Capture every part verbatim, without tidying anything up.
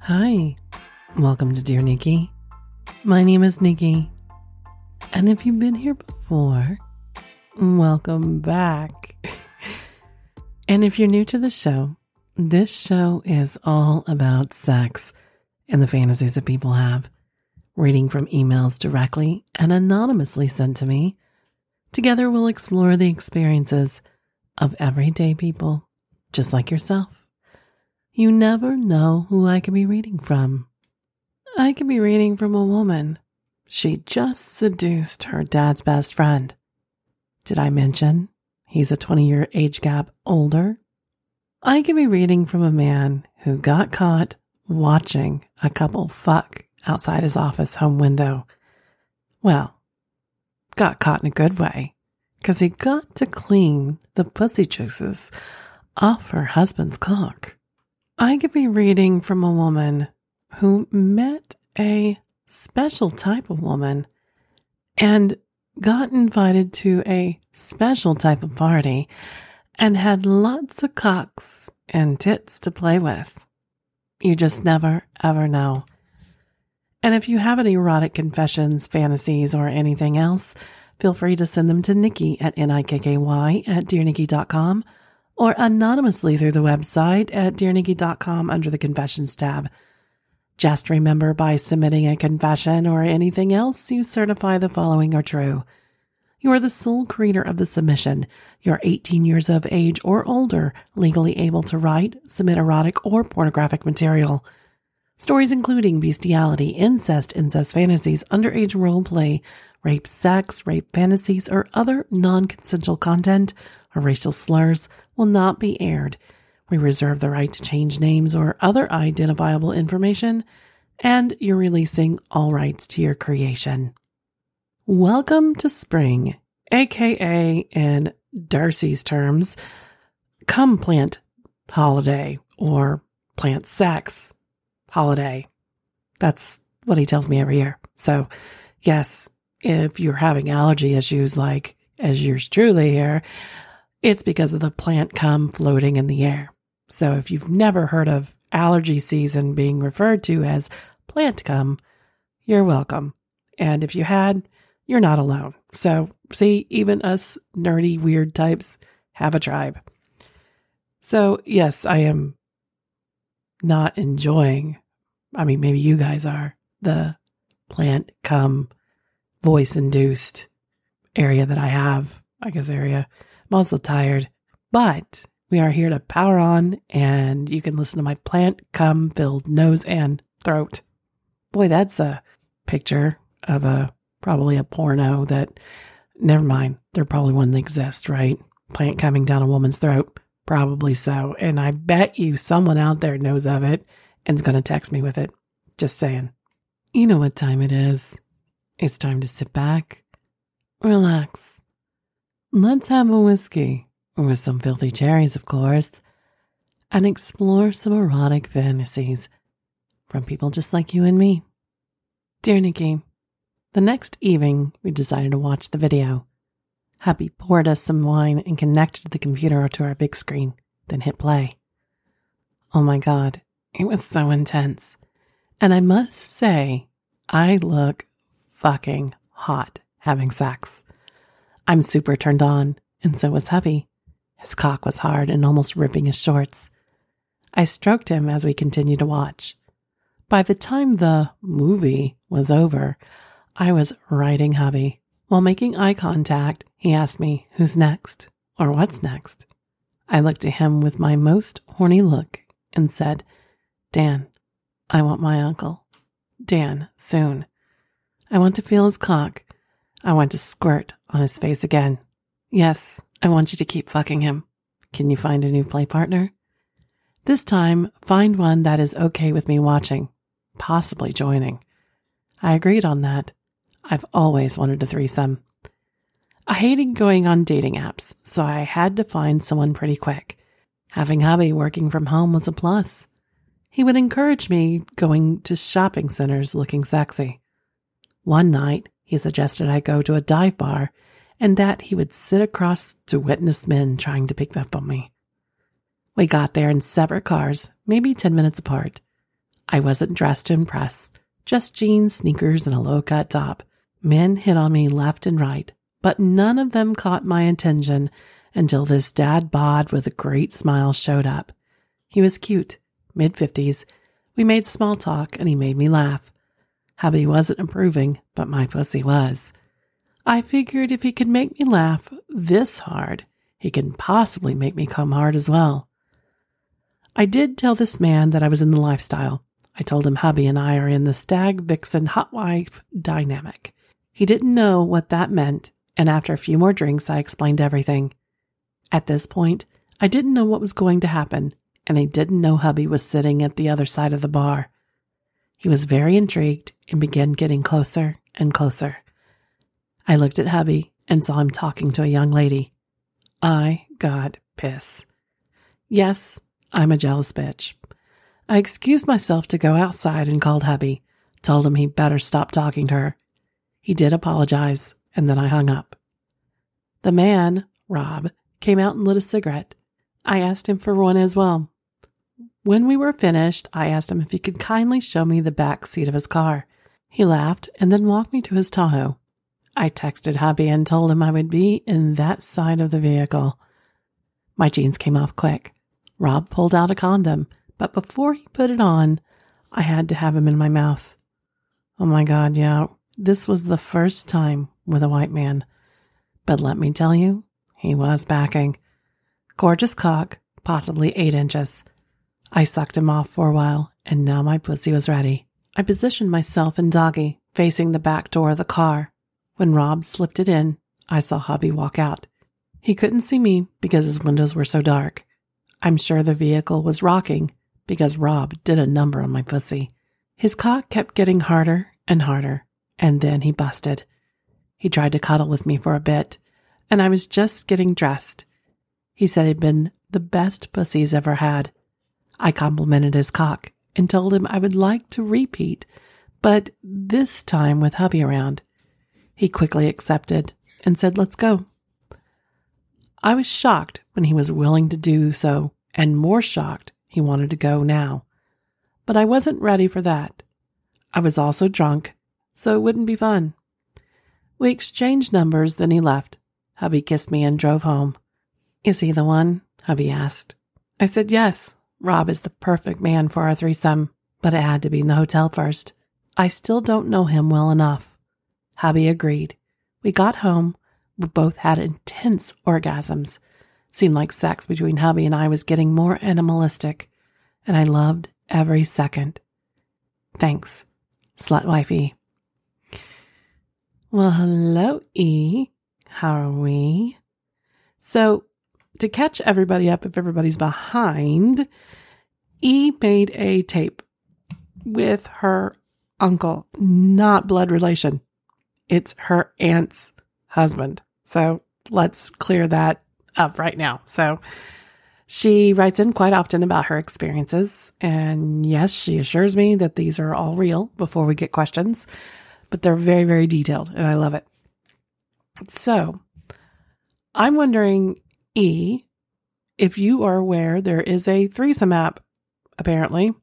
Hi, welcome to Dear Nikki. My name is Nikki, and if you've been here before, welcome back. And if you're new to the show, this show is all about sex and the fantasies that people have, reading from emails directly and anonymously sent to me. Together we'll explore the experiences of everyday people, just like yourself. You never know who I could be reading from. I could be reading from a woman. She just seduced her dad's best friend. Did I mention he's a twenty-year age gap older? I could be reading from a man who got caught watching a couple fuck outside his office home window. Well, got caught in a good way, because he got to clean the pussy juices off her husband's cock. I could be reading from a woman who met a special type of woman and got invited to a special type of party and had lots of cocks and tits to play with. You just never, ever know. And if you have any erotic confessions, fantasies, or anything else, feel free to send them to Nikki at N I K K Y at dear nikki dot com or anonymously through the website at dear nikki dot com under the Confessions tab. Just remember, by submitting a confession or anything else, you certify the following are true. You are the sole creator of the submission. You're eighteen years of age or older, legally able to write, submit erotic or pornographic material. Stories including bestiality, incest, incest fantasies, underage role play, rape, sex, rape fantasies, or other non-consensual content or racial slurs will not be aired. We reserve the right to change names or other identifiable information, and you're releasing all rights to your creation. Welcome to spring, aka in Darcy's terms, cum plant holiday or plant sex holiday. That's what he tells me every year. So yes, if you're having allergy issues like as yours truly here, it's because of the plant cum floating in the air. So if you've never heard of allergy season being referred to as plant cum, you're welcome. And if you had, you're not alone. So see, even us nerdy, weird types have a tribe. So yes, I am not enjoying, I mean, maybe you guys are, the plant cum voice-induced area that I have, I guess area. I'm also tired, but we are here to power on, and you can listen to my plant cum filled nose and throat. Boy, that's a picture of a probably a porno that, never mind, there probably wouldn't exist, right? Plant coming down a woman's throat, probably so. And I bet you someone out there knows of it and is going to text me with it. Just saying. You know what time it is. It's time to sit back, relax. Let's have a whiskey, with some filthy cherries, of course, and explore some erotic fantasies from people just like you and me. Dear Nikki, the next evening we decided to watch the video. Happy poured us some wine and connected the computer to our big screen, then hit play. Oh my God, it was so intense. And I must say, I look fucking hot having sex. I'm super turned on, and so was Hubby. His cock was hard and almost ripping his shorts. I stroked him as we continued to watch. By the time the movie was over, I was riding Hubby. While making eye contact, he asked me, who's next, or what's next? I looked at him with my most horny look and said, Dan, I want my uncle. Dan, soon. I want to feel his cock. I want to squirt on his face again. Yes, I want you to keep fucking him. Can you find a new play partner? This time, find one that is okay with me watching, possibly joining. I agreed on that. I've always wanted a threesome. I hated going on dating apps, so I had to find someone pretty quick. Having Hubby working from home was a plus. He would encourage me going to shopping centers looking sexy. One night, he suggested I go to a dive bar and that he would sit across to witness men trying to pick up on me. We got there in separate cars, maybe ten minutes apart. I wasn't dressed to impress, just jeans, sneakers, and a low-cut top. Men hit on me left and right, but none of them caught my attention until this dad bod with a great smile showed up. He was cute, mid-fifties. We made small talk, and he made me laugh. Hubby wasn't approving, but my pussy was. I figured if he could make me laugh this hard, he can possibly make me come hard as well. I did tell this man that I was in the lifestyle. I told him hubby and I are in the stag vixen hot wife dynamic. He didn't know what that meant, and after a few more drinks, I explained everything. At this point, I didn't know what was going to happen, and I didn't know hubby was sitting at the other side of the bar. He was very intrigued and began getting closer and closer. I looked at hubby and saw him talking to a young lady. I got pissed. Yes, I'm a jealous bitch. I excused myself to go outside and called hubby, told him he better stop talking to her. He did apologize, and then I hung up. The man, Rob, came out and lit a cigarette. I asked him for one as well. When we were finished, I asked him if he could kindly show me the back seat of his car. He laughed and then walked me to his Tahoe. I texted hubby and told him I would be in that side of the vehicle. My jeans came off quick. Rob pulled out a condom, but before he put it on, I had to have him in my mouth. Oh my God, yeah, this was the first time with a white man. But let me tell you, he was backing. Gorgeous cock, possibly eight inches. I sucked him off for a while, and now my pussy was ready. I positioned myself in doggy, facing the back door of the car. When Rob slipped it in, I saw hubby walk out. He couldn't see me because his windows were so dark. I'm sure the vehicle was rocking because Rob did a number on my pussy. His cock kept getting harder and harder, and then he busted. He tried to cuddle with me for a bit, and I was just getting dressed. He said it'd been the best pussy he's ever had. I complimented his cock and told him I would like to repeat, but this time with hubby around. He quickly accepted and said, let's go. I was shocked when he was willing to do so, and more shocked he wanted to go now. But I wasn't ready for that. I was also drunk, so it wouldn't be fun. We exchanged numbers, then he left. Hubby kissed me and drove home. Is he the one? Hubby asked. I said yes. Rob is the perfect man for our threesome, but it had to be in the hotel first. I still don't know him well enough. Hubby agreed. We got home. We both had intense orgasms. Seemed like sex between hubby and I was getting more animalistic, and I loved every second. Thanks, Slut Wife E. Well, hello, E. How are we? So, to catch everybody up if everybody's behind, E made a tape with her uncle, not blood relation. It's her aunt's husband. So let's clear that up right now. So she writes in quite often about her experiences. And yes, she assures me that these are all real before we get questions, but they're very, very detailed and I love it. So I'm wondering, E, if you are aware there is a threesome app, apparently.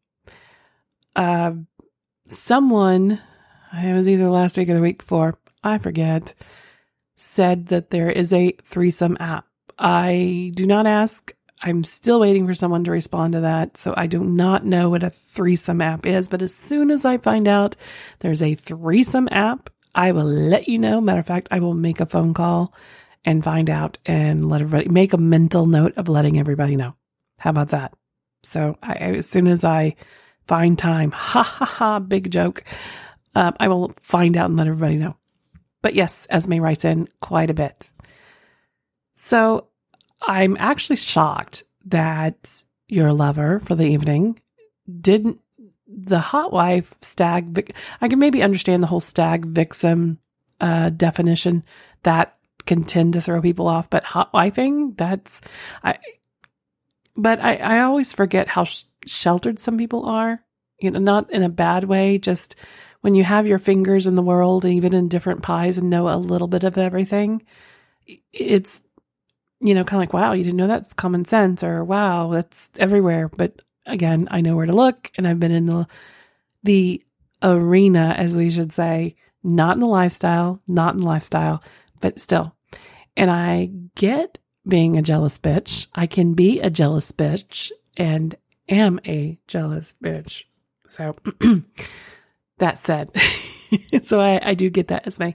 Uh, someone, it was either last week or the week before, I forget, said that there is a threesome app. I do not ask. I'm still waiting for someone to respond to that. So I do not know what a threesome app is. But as soon as I find out there's a threesome app, I will let you know. Matter of fact, I will make a phone call and find out and let everybody, make a mental note of letting everybody know. How about that? So I, as soon as I find time, ha ha ha, big joke, uh, I will find out and let everybody know. But yes, Esme writes in quite a bit. So I'm actually shocked that your lover for the evening didn't, the hot wife stag, I can maybe understand the whole stag vixen uh, definition that can tend to throw people off, but hot wifing, that's, I, but I, I always forget how sh- sheltered some people are, you know, not in a bad way, just when you have your fingers in the world, even in different pies and know a little bit of everything, it's, you know, kind of like, wow, you didn't know that's common sense, or wow, that's everywhere. But again, I know where to look, and I've been in the the arena, as we should say, not in the lifestyle, not in the lifestyle, but still. And I get being a jealous bitch. I can be a jealous bitch and am a jealous bitch. So that said, so I, I do get that, Esme.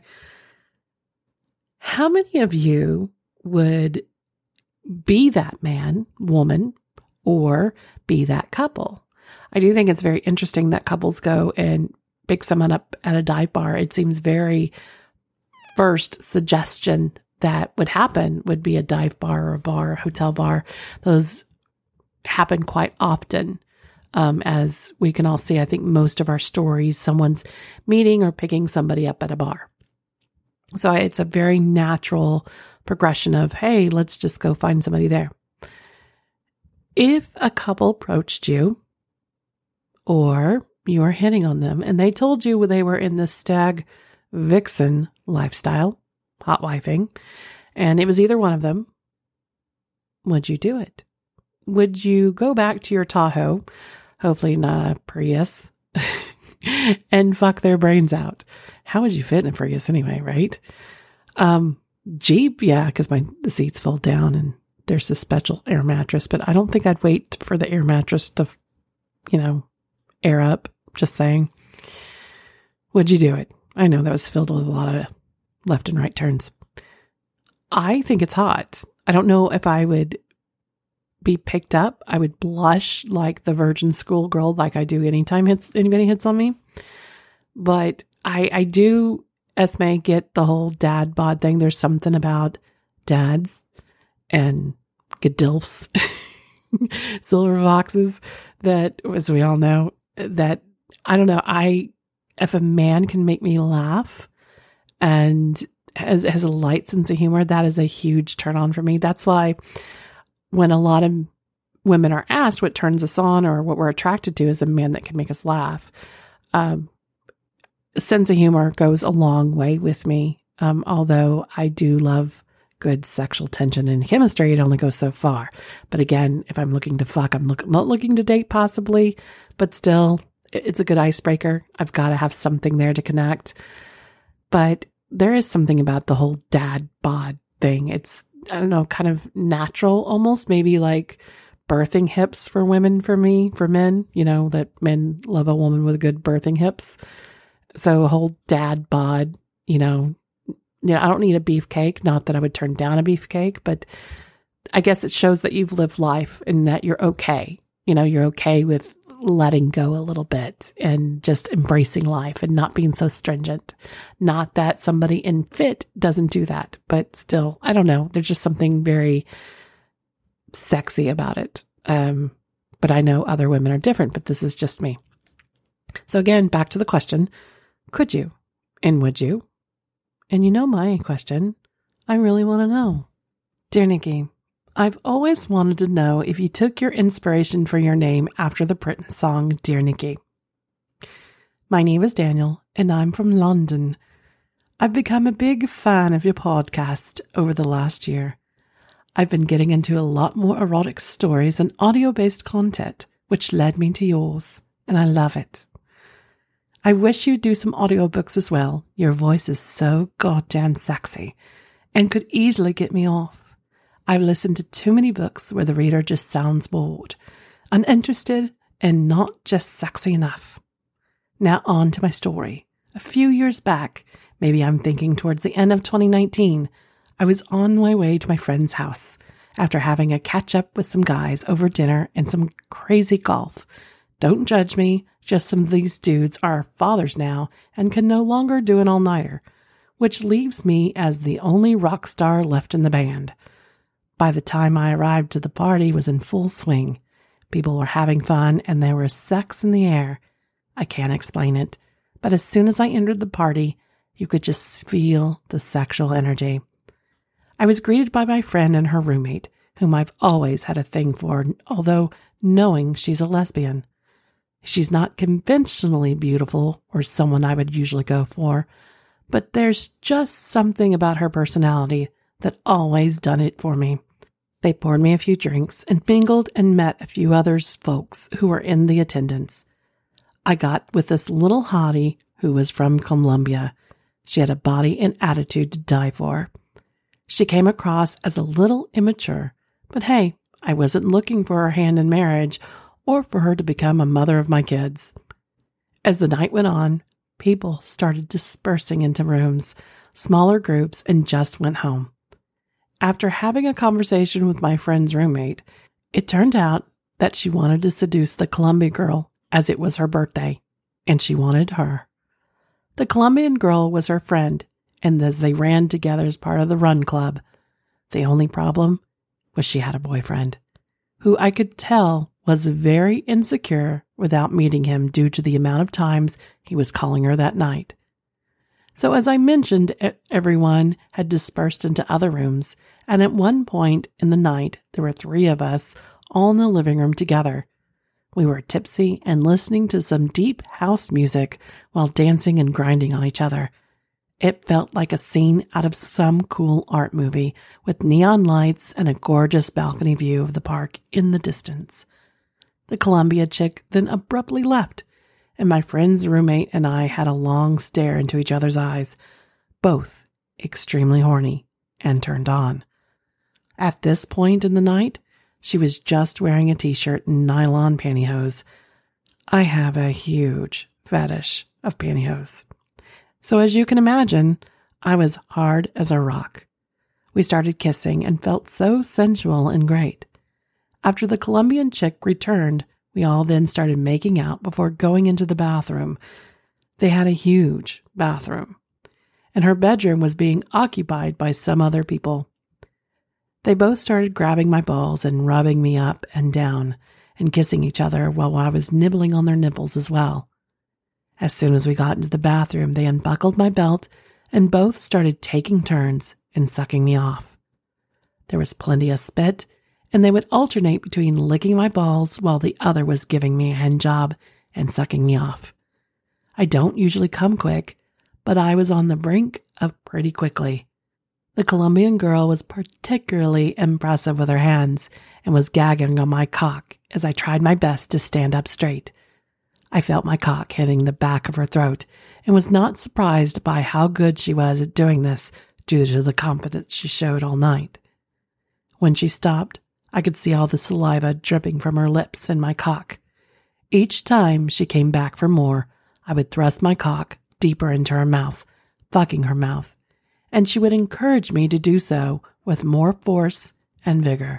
How many of you would be that man, woman, or be that couple? I do think it's very interesting that couples go and pick someone up at a dive bar. It seems very first suggestion that would happen would be a dive bar or a bar, a hotel bar. Those happen quite often. Um, as we can all see, I think most of our stories, someone's meeting or picking somebody up at a bar. So it's a very natural progression of, hey, let's just go find somebody there. If a couple approached you, or you were hitting on them, and they told you they were in the stag vixen lifestyle, hot wifing, and it was either one of them, would you do it? Would you go back to your Tahoe, hopefully not a Prius, and fuck their brains out? How would you fit in a Prius anyway, right? Um, Jeep, yeah, because my the seats fold down and there's a special air mattress, but I don't think I'd wait for the air mattress to, you know, air up. Just saying. Would you do it? I know that was filled with a lot of left and right turns. I think it's hot. I don't know if I would be picked up. I would blush like the virgin schoolgirl, like I do anytime hits anybody hits on me. But I, I do, Esme, get the whole dad bod thing. There's something about dads and gadilfs, silver foxes, that, as we all know, that, I don't know, I, if a man can make me laugh and has, has a light sense of humor, that is a huge turn on for me. That's why when a lot of women are asked what turns us on or what we're attracted to is a man that can make us laugh. Um, sense of humor goes a long way with me. Um, although I do love good sexual tension and chemistry, it only goes so far. But again, if I'm looking to fuck, I'm look, not looking to date possibly, but still, it's a good icebreaker. I've got to have something there to connect. But there is something about the whole dad bod thing. It's, I don't know, kind of natural almost, maybe like birthing hips for women, for me, for men, you know, that men love a woman with good birthing hips. So a whole dad bod, you know, you know, I don't need a beefcake. Not that I would turn down a beefcake, but I guess it shows that you've lived life and that you're okay. You know, you're okay with letting go a little bit and just embracing life and not being so stringent. Not that somebody in fit doesn't do that, but still, I don't know. There's just something very sexy about it. Um, but I know other women are different, but this is just me. So again, back to the question, could you and would you? And you know my question, I really want to know. Dear Nikki, I've always wanted to know if you took your inspiration for your name after the Britney song, Dear Nikki. My name is Daniel, and I'm from London. I've become a big fan of your podcast over the last year. I've been getting into a lot more erotic stories and audio-based content, which led me to yours, and I love it. I wish you'd do some audiobooks as well. Your voice is so goddamn sexy and could easily get me off. I've listened to too many books where the reader just sounds bored, uninterested, and not just sexy enough. Now on to my story. A few years back, maybe I'm thinking towards the end of twenty nineteen, I was on my way to my friend's house after having a catch-up with some guys over dinner and some crazy golf. Don't judge me, just some of these dudes are fathers now and can no longer do an all-nighter, which leaves me as the only rock star left in the band. By the time I arrived, the party was in full swing. People were having fun and there was sex in the air. I can't explain it, but as soon as I entered the party, you could just feel the sexual energy. I was greeted by my friend and her roommate, whom I've always had a thing for, although knowing she's a lesbian. She's not conventionally beautiful or someone I would usually go for, but there's just something about her personality that always done it for me. They poured me a few drinks and mingled and met a few other folks who were in the attendance. I got with this little hottie who was from Colombia. She had a body and attitude to die for. She came across as a little immature, but hey, I wasn't looking for her hand in marriage or for her to become a mother of my kids. As the night went on, people started dispersing into rooms, smaller groups, and just went home. After having a conversation with my friend's roommate, it turned out that she wanted to seduce the Colombian girl as it was her birthday, and she wanted her. The Colombian girl was her friend, and as they ran together as part of the run club, the only problem was she had a boyfriend, who I could tell was very insecure without meeting him due to the amount of times he was calling her that night. So as I mentioned, everyone had dispersed into other rooms, and at one point in the night, there were three of us all in the living room together. We were tipsy and listening to some deep house music while dancing and grinding on each other. It felt like a scene out of some cool art movie with neon lights and a gorgeous balcony view of the park in the distance. The Colombia chick then abruptly left, and my friend's roommate and I had a long stare into each other's eyes, both extremely horny and turned on. At this point in the night, she was just wearing a t-shirt and nylon pantyhose. I have a huge fetish of pantyhose. So as you can imagine, I was hard as a rock. We started kissing and felt so sensual and great. After the Colombian chick returned, we all then started making out before going into the bathroom. They had a huge bathroom, and her bedroom was being occupied by some other people. They both started grabbing my balls and rubbing me up and down and kissing each other while I was nibbling on their nipples as well. As soon as we got into the bathroom, they unbuckled my belt and both started taking turns in sucking me off. There was plenty of spit, and they would alternate between licking my balls while the other was giving me a hand job and sucking me off. I don't usually come quick, but I was on the brink of pretty quickly. The Colombian girl was particularly impressive with her hands and was gagging on my cock as I tried my best to stand up straight. I felt my cock hitting the back of her throat and was not surprised by how good she was at doing this due to the confidence she showed all night. When she stopped, I could see all the saliva dripping from her lips and my cock. Each time she came back for more, I would thrust my cock deeper into her mouth, fucking her mouth, and she would encourage me to do so with more force and vigor.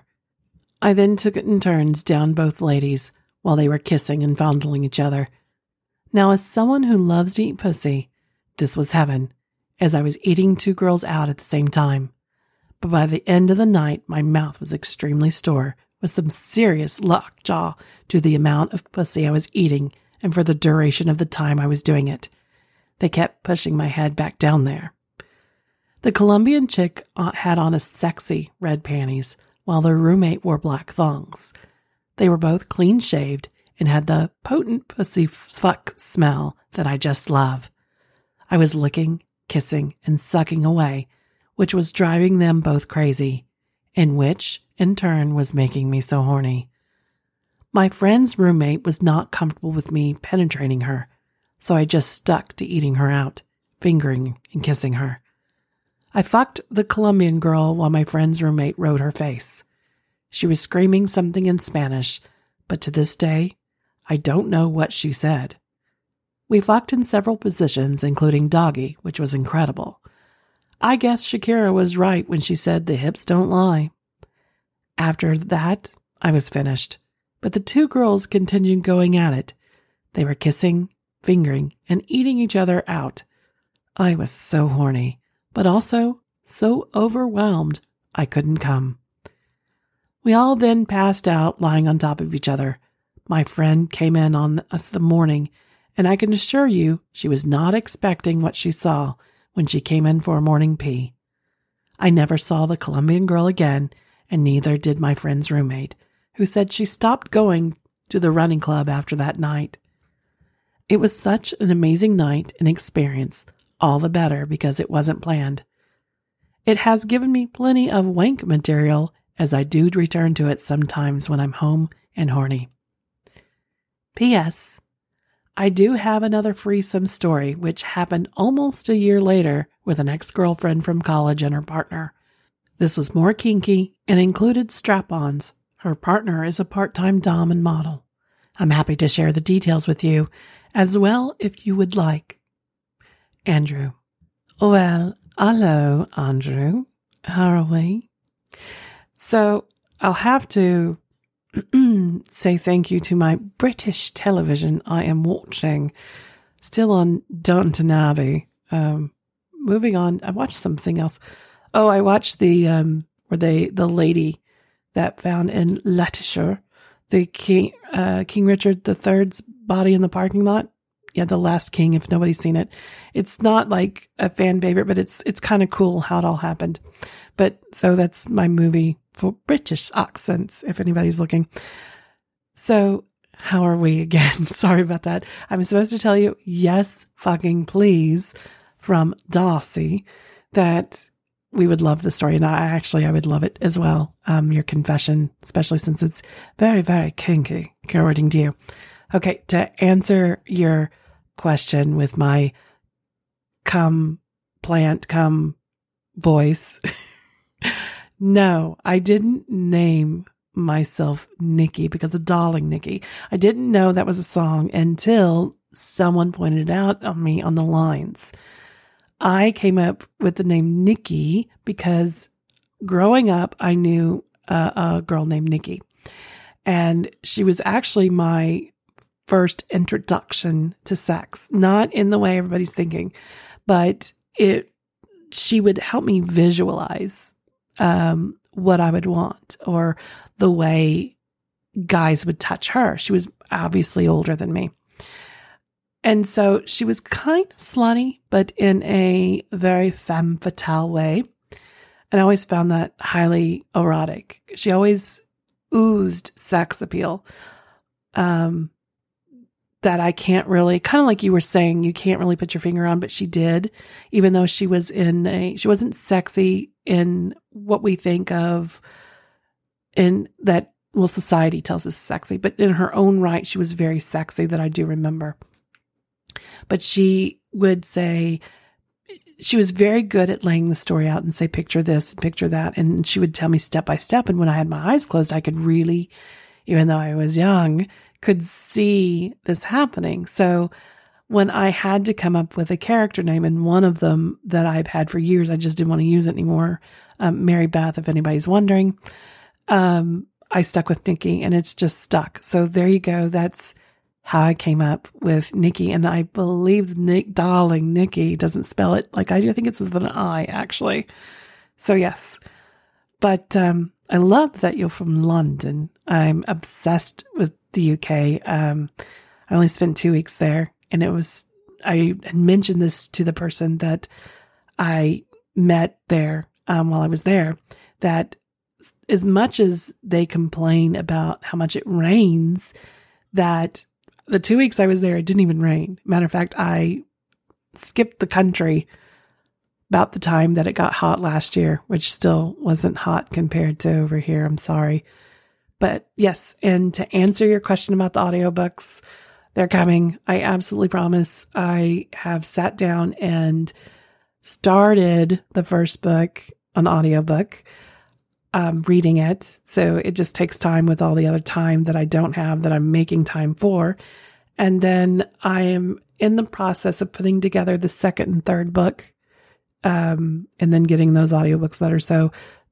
I then took it in turns down both ladies while they were kissing and fondling each other. Now, as someone who loves to eat pussy, this was heaven, as I was eating two girls out at the same time. But by the end of the night, my mouth was extremely sore, with some serious lockjaw to the amount of pussy I was eating and for the duration of the time I was doing it. They kept pushing my head back down there. The Colombian chick had on a sexy red panties, while their roommate wore black thongs. They were both clean-shaved and had the potent pussy fuck smell that I just love. I was licking, kissing, and sucking away, which was driving them both crazy, and which, in turn, was making me so horny. My friend's roommate was not comfortable with me penetrating her, so I just stuck to eating her out, fingering and kissing her. I fucked the Colombian girl while my friend's roommate rode her face. She was screaming something in Spanish, but to this day, I don't know what she said. We fucked in several positions, including doggy, which was incredible. I guess Shakira was right when she said the hips don't lie. After that, I was finished, but the two girls continued going at it. They were kissing, fingering, and eating each other out. I was so horny, but also so overwhelmed I couldn't come. We all then passed out lying on top of each other. My friend came in on us the morning, and I can assure you she was not expecting what she saw when she came in for a morning pee. I never saw the Colombian girl again, and neither did my friend's roommate, who said she stopped going to the running club after that night. It was such an amazing night and experience, all the better because it wasn't planned. It has given me plenty of wank material as I do return to it sometimes when I'm home and horny. P S. I do have another threesome story, which happened almost a year later with an ex-girlfriend from college and her partner. This was more kinky and included strap-ons. Her partner is a part-time dom and model. I'm happy to share the details with you as well if you would like. Andrew. Well, hello, Andrew. How are we? So I'll have to say thank you to my British television I am watching. Still on Downton Abbey. Um, moving on, I watched something else. Oh, I watched the um, where they the lady that found in Leicestershire, the King uh, King Richard the Third's body in the parking lot. Yeah, The Last King. If nobody's seen it, it's not like a fan favorite, but it's it's kind of cool how it all happened. But so that's my movie for British accents, if anybody's looking. So how are we again? Sorry about that. I'm supposed to tell you, yes, fucking please, from Darcy, that we would love the story. And I actually, I would love it as well. Um, your confession, especially since it's very, very kinky, according to you. Okay, to answer your question with my cum plant, cum voice. No, I didn't name myself Nikki because of Darling Nikki. I didn't know that was a song until someone pointed it out on me on the lines. I came up with the name Nikki because growing up, I knew a, a girl named Nikki. And she was actually my first introduction to sex. Not in the way everybody's thinking, but it she would help me visualize um, what I would want or the way guys would touch her. She was obviously older than me. And so she was kind of slutty, but in a very femme fatale way. And I always found that highly erotic. She always oozed sex appeal. Um, that I can't really, kind of like you were saying, you can't really put your finger on, but she did, even though she was in a, she wasn't sexy in what we think of in that, well, society tells us sexy, but in her own right, she was very sexy that I do remember. But she would say, she was very good at laying the story out and say, picture this and picture that. And she would tell me step by step. And when I had my eyes closed, I could really, even though I was young, could see this happening. So when I had to come up with a character name, and one of them that I've had for years, I just didn't want to use it anymore, um, Mary Beth, if anybody's wondering, um, I stuck with Nikki, and it's just stuck. So there you go. That's how I came up with Nikki. And I believe Nick, darling Nikki doesn't spell it like I do. I think it's with an I, actually. So yes. But um, I love that you're from London. I'm obsessed with the U K. Um, I only spent two weeks there, and it was, I had mentioned this to the person that I met there um, while I was there, that as much as they complain about how much it rains, that the two weeks I was there, it didn't even rain. Matter of fact, I skipped the country about the time that it got hot last year, which still wasn't hot compared to over here. I'm sorry. But yes, and to answer your question about the audiobooks, they're coming. I absolutely promise. I have sat down and started the first book on the audiobook, um, reading it. So it just takes time with all the other time that I don't have that I'm making time for. And then I am in the process of putting together the second and third book, um, and then getting those audiobooks later. So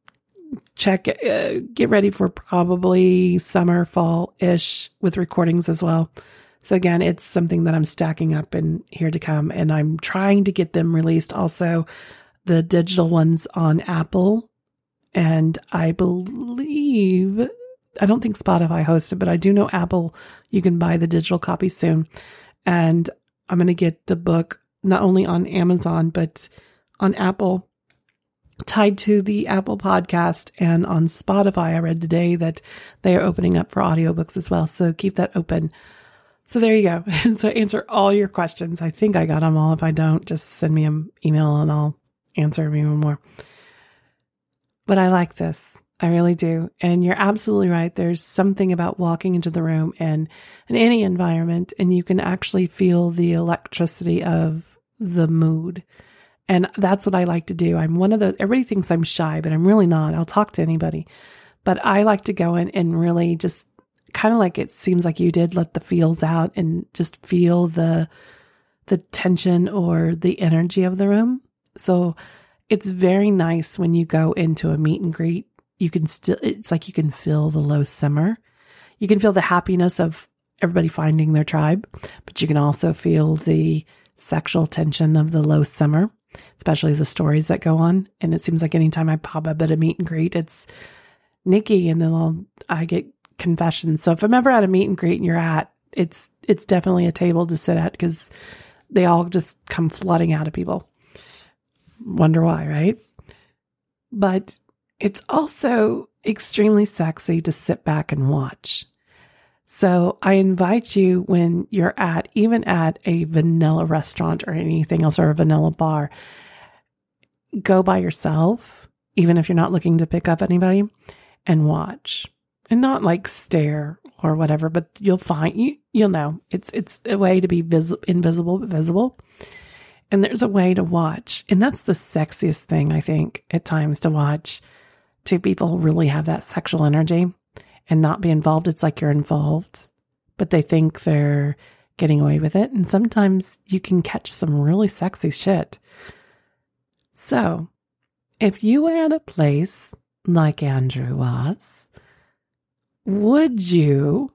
check, uh, get ready for probably summer, fall-ish with recordings as well. So again, it's something that I'm stacking up and here to come, and I'm trying to get them released also, the digital ones on Apple. And I believe, I don't think Spotify hosts it, but I do know Apple, you can buy the digital copy soon. And I'm going to get the book not only on Amazon, but on Apple, tied to the Apple podcast, and on Spotify. I read today that they are opening up for audiobooks as well. So keep that open. So there you go. So answer all your questions. I think I got them all. If I don't, just send me an email and I'll answer them even more. But I like this. I really do. And you're absolutely right. There's something about walking into the room and in any environment, and you can actually feel the electricity of the mood. And that's what I like to do. I'm one of those, everybody thinks I'm shy, but I'm really not. I'll talk to anybody. But I like to go in and really just kind of like it seems like you did, let the feels out and just feel the the tension or the energy of the room. So it's very nice when you go into a meet and greet. You can still, it's like you can feel the low simmer. You can feel the happiness of everybody finding their tribe, but you can also feel the sexual tension of the low simmer, especially the stories that go on. And it seems like anytime I pop up at a meet and greet, it's Nikki, and then I'll, I get confessions. So if I'm ever at a meet and greet and you're at, it's, it's definitely a table to sit at because they all just come flooding out of people. Wonder why, right? But it's also extremely sexy to sit back and watch. So I invite you when you're at, even at a vanilla restaurant or anything else or a vanilla bar, go by yourself, even if you're not looking to pick up anybody, and watch. And not like stare or whatever, but you'll find, you, you'll know. It's it's a way to be vis- invisible but visible. And there's a way to watch. And that's the sexiest thing, I think, at times, to watch two people really have that sexual energy and not be involved. It's like you're involved, but they think they're getting away with it. And sometimes you can catch some really sexy shit. So if you were at a place like Andrew was, would you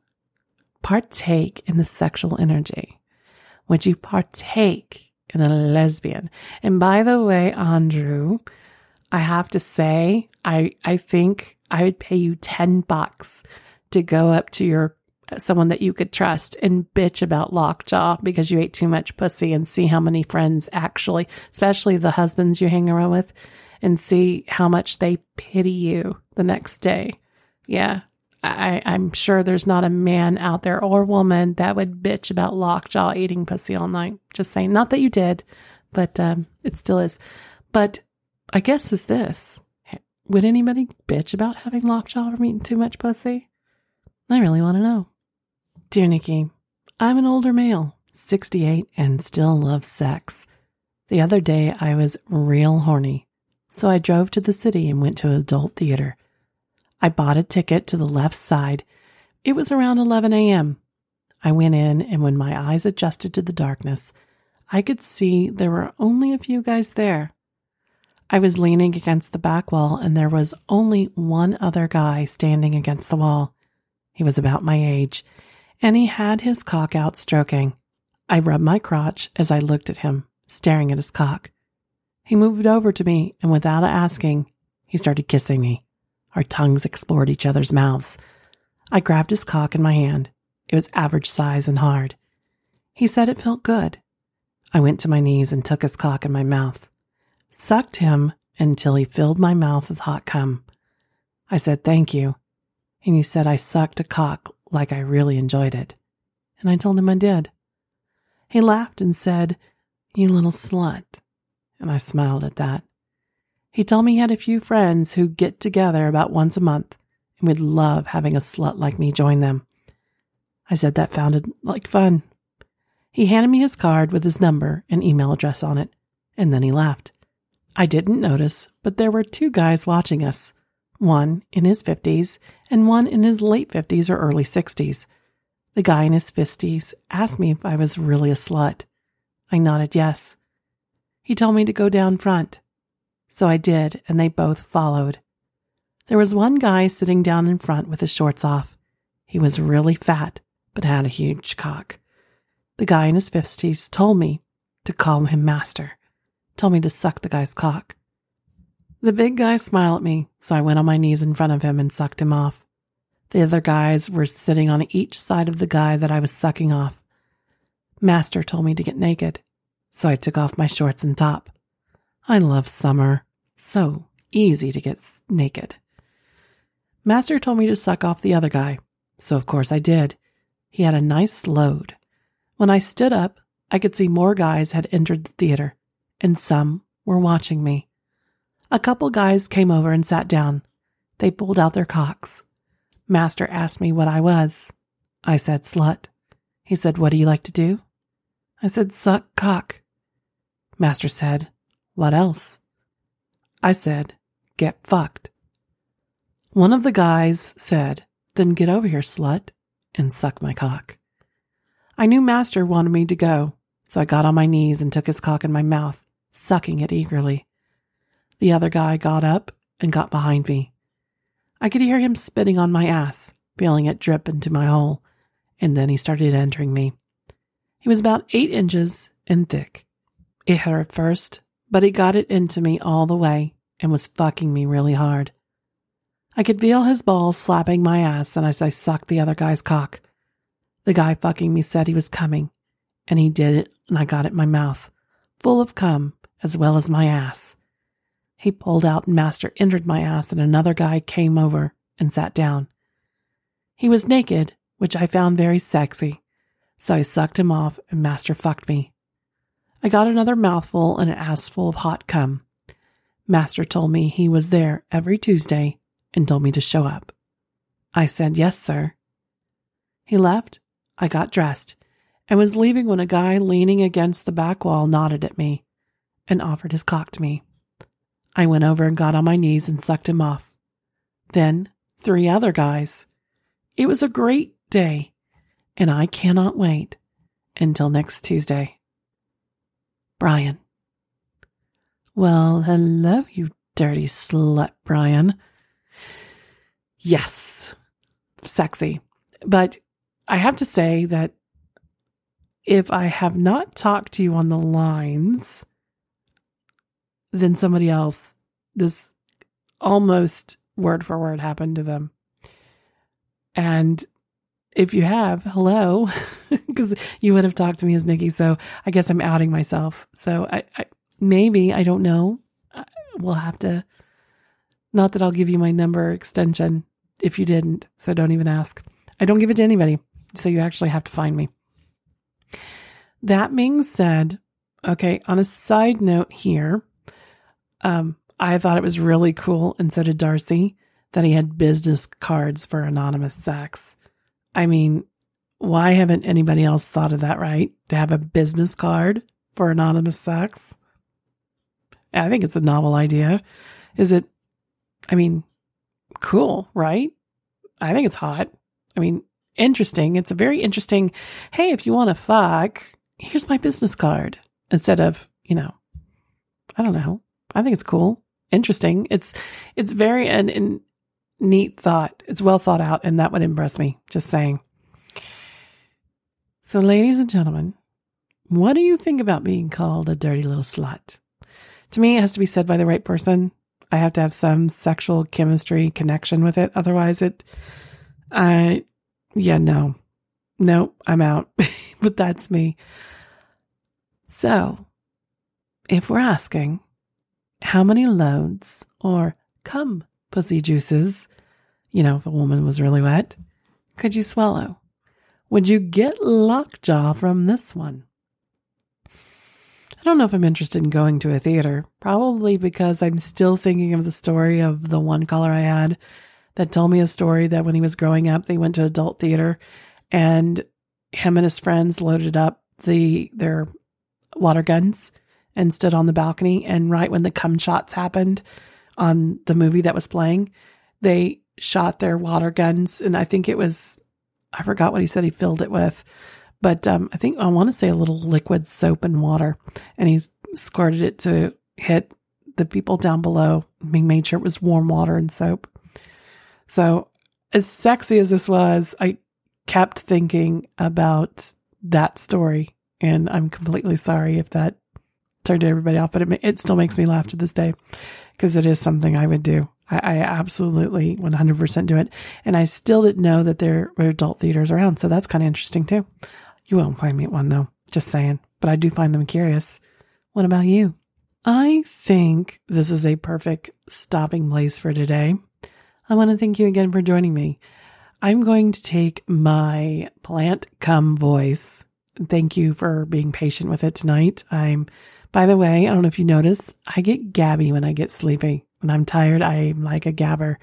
partake in the sexual energy? Would you partake in a lesbian? And by the way, Andrew, I have to say, I I think I would pay you ten bucks to go up to your someone that you could trust and bitch about lockjaw because you ate too much pussy, and see how many friends actually, especially the husbands you hang around with, and see how much they pity you the next day. Yeah. I, I'm sure there's not a man out there or woman that would bitch about lockjaw eating pussy all night. Just saying. Not that you did, but um, it still is. But I guess is this. Would anybody bitch about having lockjaw from eating too much pussy? I really want to know. Dear Nikki, I'm an older male, sixty-eight, and still love sex. The other day I was real horny, so I drove to the city and went to an adult theater. I bought a ticket to the left side. It was around eleven a.m. I went in, and when my eyes adjusted to the darkness, I could see there were only a few guys there. I was leaning against the back wall, and there was only one other guy standing against the wall. He was about my age, and he had his cock out stroking. I rubbed my crotch as I looked at him, staring at his cock. He moved over to me, and without asking, he started kissing me. Our tongues explored each other's mouths. I grabbed his cock in my hand. It was average size and hard. He said it felt good. I went to my knees and took his cock in my mouth, sucked him until he filled my mouth with hot cum. I said thank you, and he said I sucked a cock like I really enjoyed it, and I told him I did. He laughed and said, "You little slut," and I smiled at that. He told me he had a few friends who get together about once a month and would love having a slut like me join them. I said that sounded like fun. He handed me his card with his number and email address on it, and then he laughed. I didn't notice, but there were two guys watching us, one in his fifties and one in his late fifties or early sixties. The guy in his fifties asked me if I was really a slut. I nodded yes. He told me to go down front. So I did, and they both followed. There was one guy sitting down in front with his shorts off. He was really fat, but had a huge cock. The guy in his fifties told me to call him master, told me to suck the guy's cock. The big guy smiled at me, so I went on my knees in front of him and sucked him off. The other guys were sitting on each side of the guy that I was sucking off. Master told me to get naked, so I took off my shorts and top. I love summer. So easy to get naked. Master told me to suck off the other guy, so of course I did. He had a nice load. When I stood up, I could see more guys had entered the theater, and some were watching me. A couple guys came over and sat down. They pulled out their cocks. Master asked me what I was. I said, slut. He said, what do you like to do? I said, suck cock. Master said, what else? I said, get fucked. One of the guys said, then get over here, slut, and suck my cock. I knew Master wanted me to go, so I got on my knees and took his cock in my mouth, sucking it eagerly. The other guy got up and got behind me. I could hear him spitting on my ass, feeling it drip into my hole, and then he started entering me. He was about eight inches and thick. It hurt at first, but he got it into me all the way and was fucking me really hard. I could feel his balls slapping my ass and as I sucked the other guy's cock. The guy fucking me said he was coming, and he did it, and I got it in my mouth, full of cum, as well as my ass. He pulled out and Master entered my ass, and another guy came over and sat down. He was naked, which I found very sexy, so I sucked him off and Master fucked me. I got another mouthful and an ass full of hot cum. Master told me he was there every Tuesday and told me to show up. I said, yes, sir. He left. I got dressed and was leaving when a guy leaning against the back wall nodded at me and offered his cock to me. I went over and got on my knees and sucked him off. Then three other guys. It was a great day, and I cannot wait until next Tuesday. Brian. Well, hello, you dirty slut, Brian. Yes, sexy. But I have to say that if I have not talked to you on the lines, then somebody else, this almost word for word happened to them. And if you have, hello, because you would have talked to me as Nikki. So I guess I'm outing myself. So I, I maybe, I don't know. We'll have to, not that I'll give you my number extension if you didn't. So don't even ask. I don't give it to anybody. So you actually have to find me. That being said, okay, on a side note here, um, I thought it was really cool, and so did Darcy, that he had business cards for anonymous sex. I mean, why haven't anybody else thought of that, right? To have a business card for anonymous sex? I think it's a novel idea. Is it, I mean, cool, right? I think it's hot. I mean, interesting. It's a very interesting, hey, if you want to fuck, here's my business card. Instead of, you know, I don't know. I think it's cool. Interesting. It's, it's very an, an neat thought. It's well thought out, and that would impress me. Just saying. So, ladies and gentlemen, what do you think about being called a dirty little slut? To me, it has to be said by the right person. I have to have some sexual chemistry connection with it. Otherwise, it, I, yeah, no, no, I'm out. But that's me. So, if we're asking, how many loads or cum pussy juices, you know, if a woman was really wet, could you swallow? Would you get lockjaw from this one? I don't know if I'm interested in going to a theater, probably because I'm still thinking of the story of the one caller I had that told me a story that when he was growing up, they went to adult theater and him and his friends loaded up the their water guns and stood on the balcony. And right when the cum shots happened on the movie that was playing, they shot their water guns. And I think it was, I forgot what he said he filled it with. But um, I think I want to say a little liquid soap and water, and he squirted it to hit the people down below. He made sure it was warm water and soap. So as sexy as this was, I kept thinking about that story, and I'm completely sorry if that turned everybody off, but it, it still makes me laugh to this day because it is something I would do. I, I absolutely one hundred percent do it. And I still didn't know that there were adult theaters around. So that's kind of interesting too. You won't find me at one though, just saying, but I do find them curious. What about you? I think this is a perfect stopping place for today. I want to thank you again for joining me. I'm going to take my plant cum voice. Thank you for being patient with it tonight. I'm, by the way, I don't know if you notice, I get gabby when I get sleepy. When I'm tired, I'm like a gabber.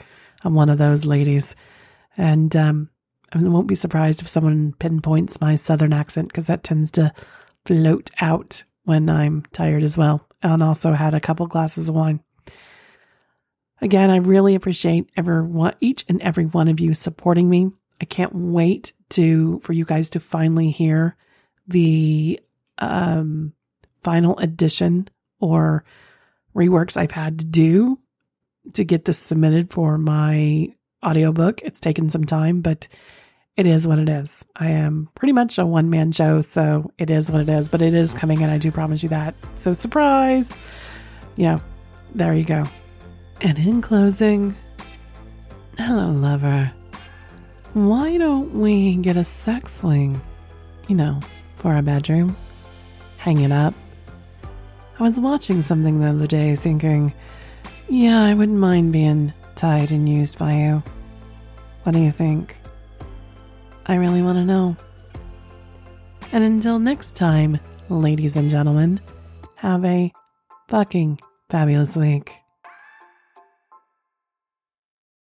I'm one of those ladies. And um, I won't be surprised if someone pinpoints my Southern accent, because that tends to float out when I'm tired as well. And also had a couple glasses of wine. Again, I really appreciate everyone, each and every one of you supporting me. I can't wait to for you guys to finally hear the um, final edition or reworks I've had to do to get this submitted for my audiobook. It's taken some time, but it is what it is. I am pretty much a one-man show, so it is what it is, but it is coming, and I do promise you that. So surprise! Yeah, there you go. And in closing, hello, lover. Why don't we get a sex swing, you know, for our bedroom? Hang it up. I was watching something the other day thinking, yeah, I wouldn't mind being tied and used by you. What do you think? I really want to know. And until next time, ladies and gentlemen, have a fucking fabulous week.